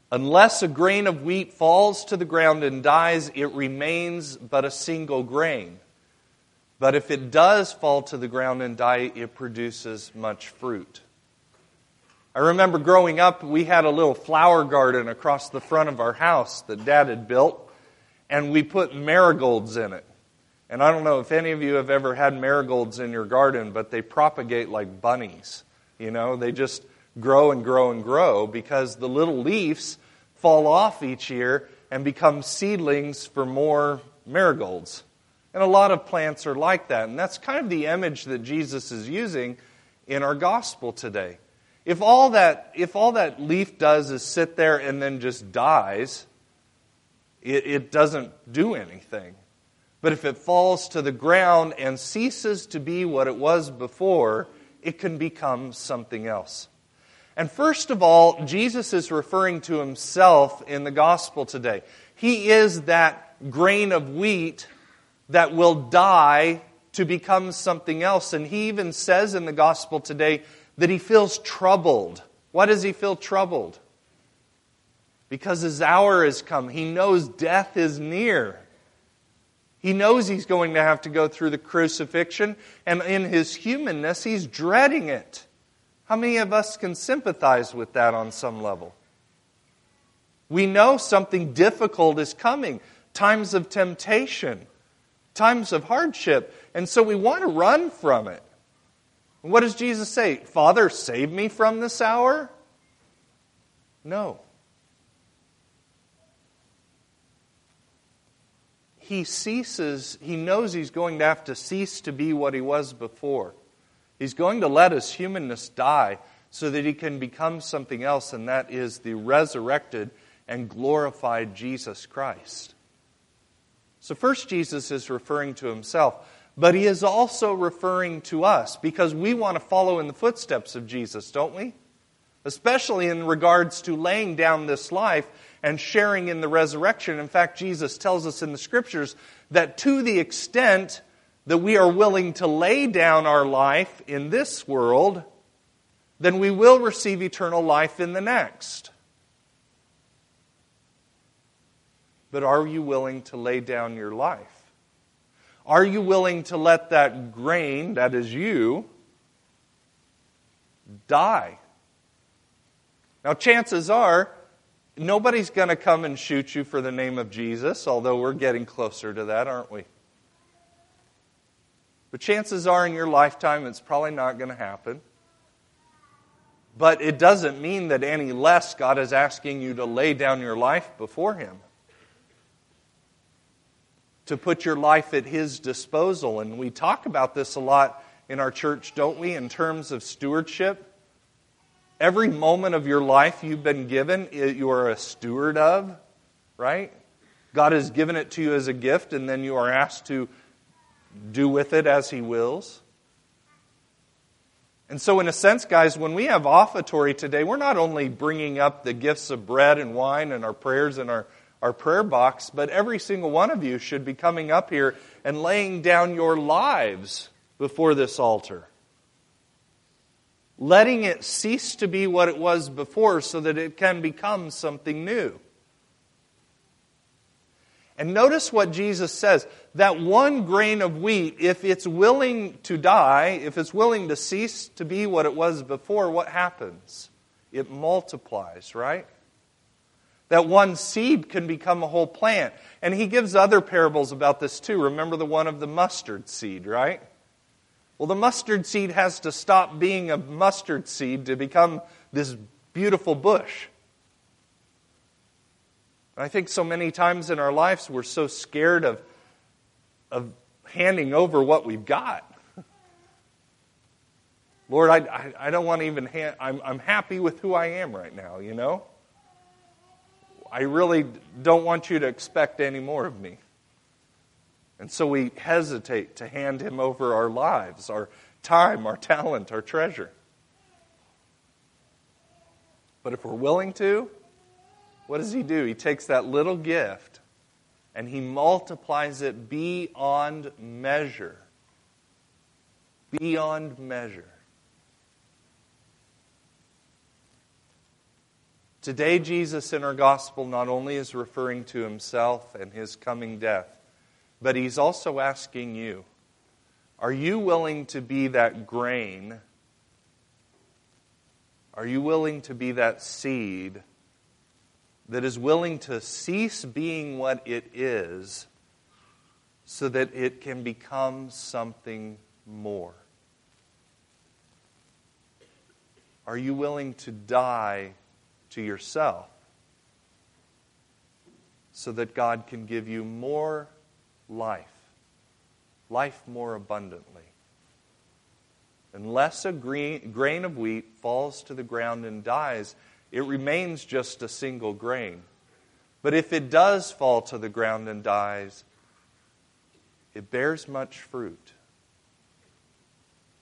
Unless a grain of wheat falls to the ground and dies, it remains but a single grain. But if it does fall to the ground and die, it produces much fruit. I remember growing up, we had a little flower garden across the front of our house that Dad had built, and we put marigolds in it. And I don't know if any of you have ever had marigolds in your garden, but they propagate like bunnies. You know, they just grow and grow and grow because the little leaves fall off each year and become seedlings for more marigolds. And a lot of plants are like that. And that's kind of the image that Jesus is using in our gospel today. If all that leaf does is sit there and then just dies, it doesn't do anything. But if it falls to the ground and ceases to be what it was before, it can become something else. And first of all, Jesus is referring to himself in the gospel today. He is that grain of wheat that will die to become something else. And he even says in the gospel today that he feels troubled. Why does he feel troubled? Because his hour has come. He knows death is near. He knows he's going to have to go through the crucifixion, and in his humanness, he's dreading it. How many of us can sympathize with that on some level? We know something difficult is coming. Times of temptation. Times of hardship. And so we want to run from it. And what does Jesus say? Father, save me from this hour? No. He knows he's going to have to cease to be what he was before. He's going to let his humanness die so that he can become something else, and that is the resurrected and glorified Jesus Christ. So first, Jesus is referring to himself, but he is also referring to us because we want to follow in the footsteps of Jesus, don't we? Especially in regards to laying down this life and sharing in the resurrection. In fact, Jesus tells us in the Scriptures that to the extent that we are willing to lay down our life in this world, then we will receive eternal life in the next. But are you willing to lay down your life? Are you willing to let that grain, that is you, die? Now, chances are, nobody's going to come and shoot you for the name of Jesus, although we're getting closer to that, aren't we? But chances are in your lifetime it's probably not going to happen. But it doesn't mean that any less God is asking you to lay down your life before Him. To put your life at His disposal. And we talk about this a lot in our church, don't we, in terms of stewardship? Every moment of your life you've been given, you are a steward of, right? God has given it to you as a gift, and then you are asked to do with it as He wills. And so in a sense, guys, when we have offertory today, we're not only bringing up the gifts of bread and wine and our prayers and our prayer box, but every single one of you should be coming up here and laying down your lives before this altar. Letting it cease to be what it was before so that it can become something new. And notice what Jesus says. That one grain of wheat, if it's willing to die, if it's willing to cease to be what it was before, what happens? It multiplies, right? That one seed can become a whole plant. And He gives other parables about this too. Remember the one of the mustard seed, right? Well, the mustard seed has to stop being a mustard seed to become this beautiful bush. I think so many times in our lives we're so scared of handing over what we've got. Lord, I don't want to even I'm happy with who I am right now, you know? I really don't want you to expect any more of me. And so we hesitate to hand Him over our lives, our time, our talent, our treasure. But if we're willing to, what does He do? He takes that little gift and He multiplies it beyond measure. Beyond measure. Today, Jesus in our gospel not only is referring to himself and his coming death, but he's also asking you, are you willing to be that grain? Are you willing to be that seed that is willing to cease being what it is so that it can become something more? Are you willing to die to yourself so that God can give you more life more abundantly? Unless a grain of wheat falls to the ground and dies, it remains just a single grain. But if it does fall to the ground and dies, it bears much fruit.